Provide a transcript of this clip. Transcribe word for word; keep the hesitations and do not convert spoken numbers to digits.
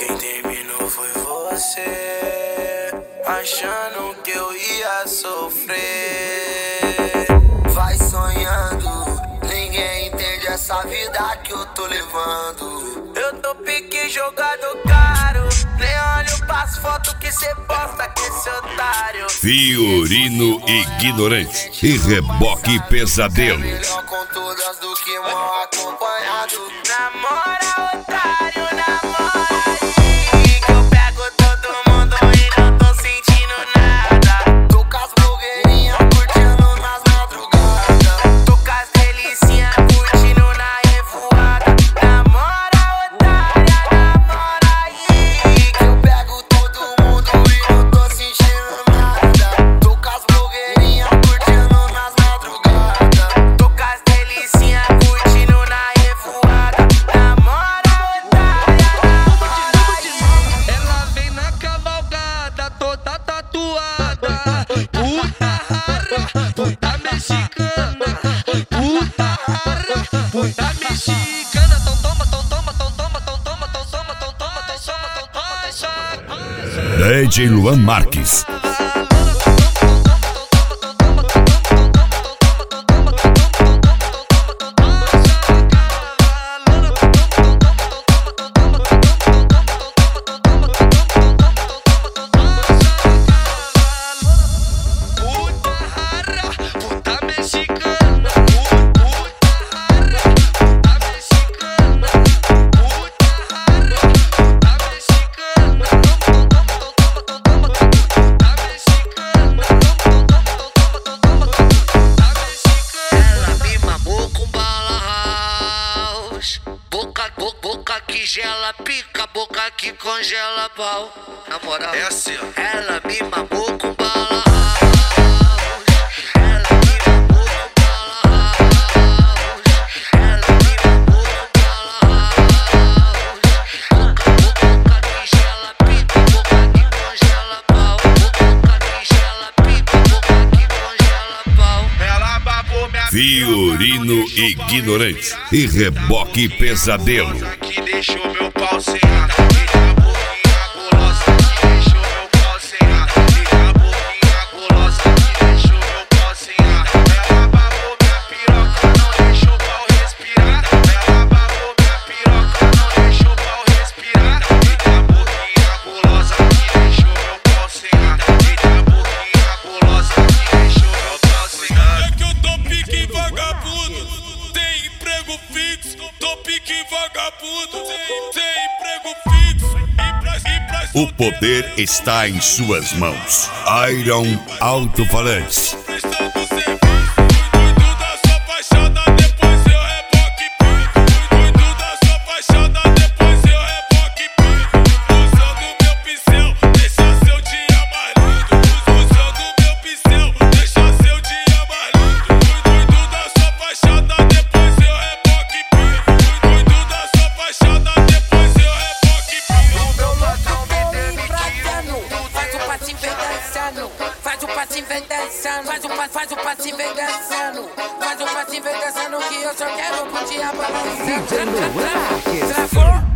Quem terminou foi você, achando que eu ia sofrer. Vai sonhando, ninguém entende essa vida que eu tô levando. Eu tô pique jogado caro, nem olho pras fotos que cê posta com esse otário. Fiorino ignorante e reboque pesadelo. Melhor com todas do que mal acompanhado. Namora, otário, namora aí, que eu pego todo mundo e não tô sentindo nada. Tô com as blogueirinhas curtindo nas madrugadas. Tô com as delicinhas curtindo na revoada. Namora, otária, namora aí, que eu pego todo mundo e não tô sentindo nada. Tô com as blogueirinhas curtindo nas madrugadas. Tô com as delicinhas curtindo na revoada. Namora, otária, namora aí. Ela vem na cavalgada toda tatuada. Puta rara, puta mexicana. Puta rara, puta mexicana. Tão toma, tão toma, tão toma, tão toma, tão toma, tão toma, tão toma, tão toma, deixa. D J Luan Marques. Boca que gela, pica, boca que congela pau. Na moral, É assim, ó. ela me mamou com bala house. Ela me mamou com bala house. Ela me mamou com bala house. Boca, boca que gela, pica, boca que congela pau. Boca que gela, pica, boca que congela pau. Ela babou minha Fiorino ignorante e reboque pesadelo. que deixou meu pau sem ar. Eita a boquinha gulosa que deixou meu pau sem ar. Eita a boquinha gulosa que deixou meu pau sem ar. Ela babou minha piroca, não deixou o pau respirar. Ela babou minha piroca, não deixou o pau respirar. Eita a boquinha gulosa que deixou meu pau sem ar. Eita a boquinha gulosa que deixou meu pau sem ar. É que eu tô pique vagabundo, tem emprego fixo. Tô pique vagabundo, tem, tem emprego fixo. E pra, e pra O poder está em suas mãos. Iron Alto-Falantes. prestando serviço. Cuido da sua fachada, depois eu reboque pico. Cuido da sua fachada, depois eu reboque pico. Usando meu pincel, deixa seu dia mais lindo. Usando meu pincel, deixa seu dia mais lindo. Cuido da sua fachada, depois eu reboque pico. Cuido da sua fachada, depois eu reboque pico. Faz o passinho vem dançando, faz o passinho vem dançando, faz o passinho, faz o passinho vem dançando, faz o passinho vem dançando que eu só quero curtir a balança. Travou?